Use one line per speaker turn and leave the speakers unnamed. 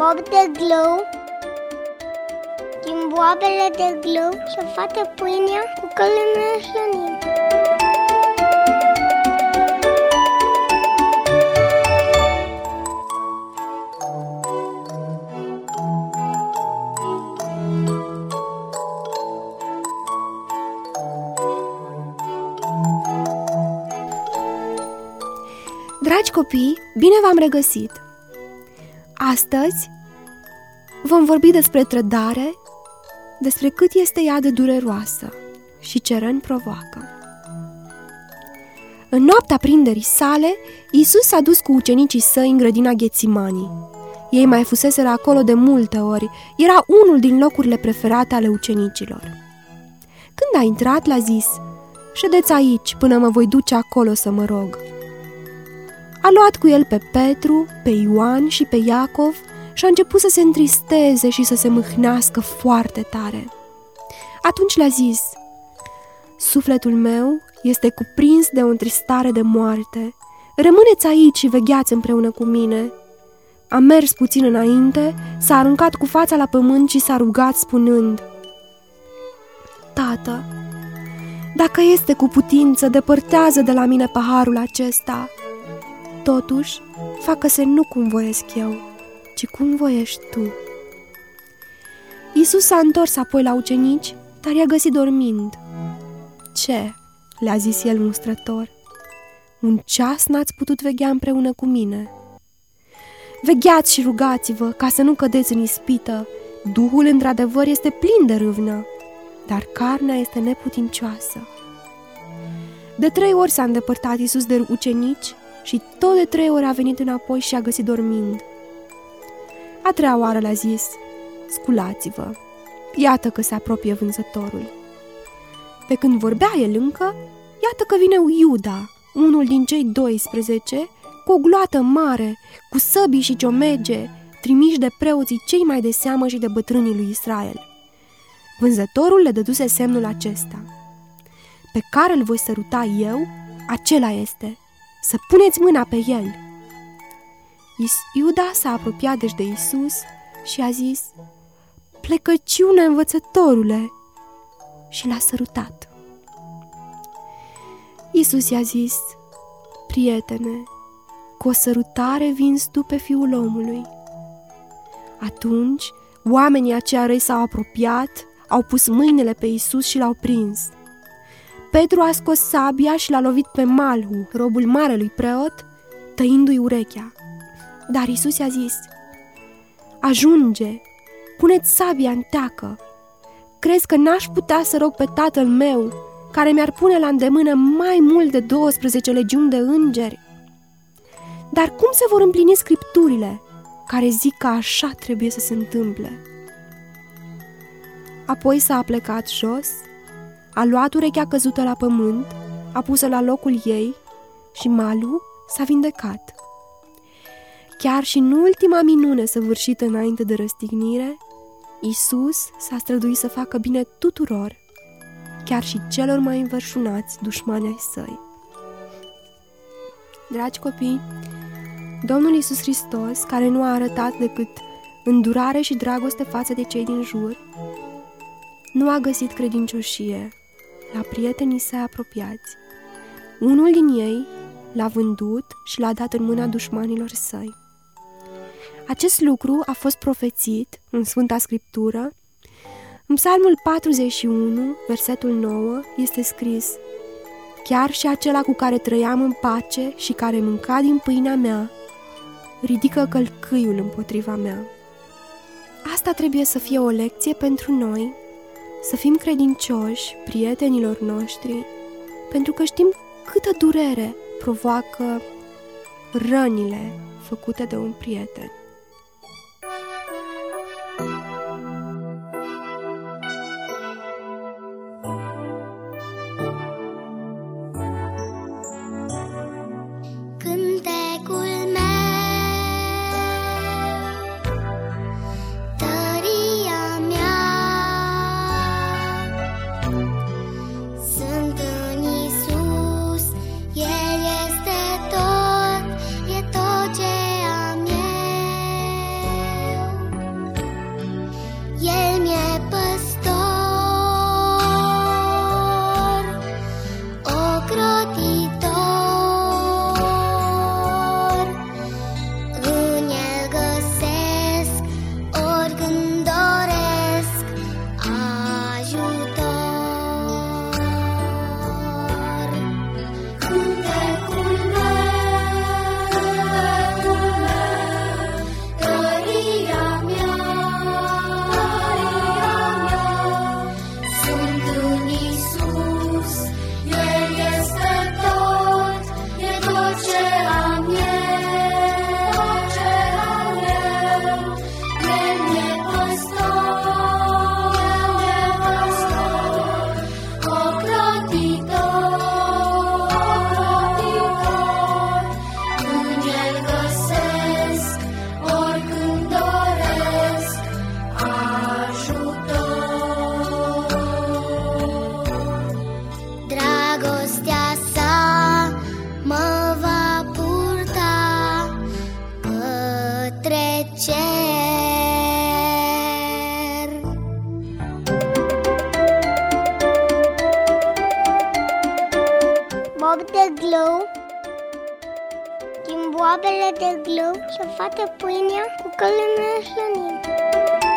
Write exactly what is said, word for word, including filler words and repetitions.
bob de glou, din boabele de glou se face pâinea cu care ne hrănim.
Dragi copii, bine v-am regăsit! Astăzi vom vorbi despre trădare, despre cât este ea de dureroasă și ce răni provoacă. În noaptea prinderii sale, Iisus s-a dus cu ucenicii săi în grădina Ghețimanii. Ei mai fuseseră acolo de multe ori, era unul din locurile preferate ale ucenicilor. Când a intrat, l-a zis: "Ședeți aici până mă voi duce acolo să mă rog." A luat cu el pe Petru, pe Ioan și pe Iacov și a început să se întristeze și să se mâhnească foarte tare. Atunci le-a zis: "Sufletul meu este cuprins de o întristare de moarte. Rămâneți aici și vegheați împreună cu mine." A mers puțin înainte, s-a aruncat cu fața la pământ și s-a rugat spunând: "Tată, dacă este cu putință, depărtează de la mine paharul acesta. Totuși, facă-se nu cum voiesc eu, ci cum voiești tu." Iisus s-a întors apoi la ucenici, dar i-a găsit dormind. "Ce?" le-a zis el mustrător. "Un ceas n-ați putut veghea împreună cu mine? Vegheați și rugați-vă ca să nu cădeți în ispită. Duhul într-adevăr este plin de râvnă, dar carnea este neputincioasă." De trei ori s-a îndepărtat Iisus de ucenici și tot de trei ori a venit înapoi și a găsit dormind. A treia oară le-a zis: "Sculați-vă, iată că se apropie vânzătorul." Pe când vorbea el încă, iată că vine Iuda, unul din cei doisprezece, cu o gloată mare, cu săbii și ciomege, trimiși de preoții cei mai de seamă și de bătrânii lui Israel. Vânzătorul le dăduse semnul acesta: "Pe care îl voi săruta eu, acela este. Să puneți mâna pe el." Iuda s-a apropiat deci de Iisus și a zis: "Plecăciune, învățătorule!" și l-a sărutat. Iisus i-a zis: "Prietene, cu o sărutare vinzi tu pe Fiul omului." Atunci, oamenii aceia răi s-au apropiat, au pus mâinile pe Iisus și l-au prins. Petru a scos sabia și l-a lovit pe Malhu, robul marelui preot, tăindu-i urechea. Dar Iisus i-a zis: "Ajunge, puneți sabia în teacă. Crezi că n-aș putea să rog pe Tatăl meu, care mi-ar pune la îndemână mai mult de douăsprezece legiuni de îngeri? Dar cum se vor împlini scripturile care zic că așa trebuie să se întâmple?" Apoi s-a plecat jos, a luat urechea căzută la pământ, a pus-o la locul ei și Malhu s-a vindecat. Chiar și în ultima minune săvârșită înainte de răstignire, Iisus s-a străduit să facă bine tuturor, chiar și celor mai înverșunați dușmani ai săi. Dragi copii, Domnul Iisus Hristos, care nu a arătat decât îndurare și dragoste față de cei din jur, nu a găsit credincioșie la prietenii săi apropiați. Unul din ei l-a vândut și l-a dat în mâna dușmanilor săi. Acest lucru a fost profețit în Sfânta Scriptură. În Psalmul patruzeci și unu, versetul nouă, este scris: "Chiar și acela cu care trăiam în pace și care mânca din pâinea mea, ridică călcâiul împotriva mea." Asta trebuie să fie o lecție pentru noi, să fim credincioși prietenilor noștri, pentru că știm câtă durere provoacă rănile făcute de un prieten.
El este tot, e tot ce am eu. de glou, chimboabele de glou și-a făcut pâinea cu călănă slănină.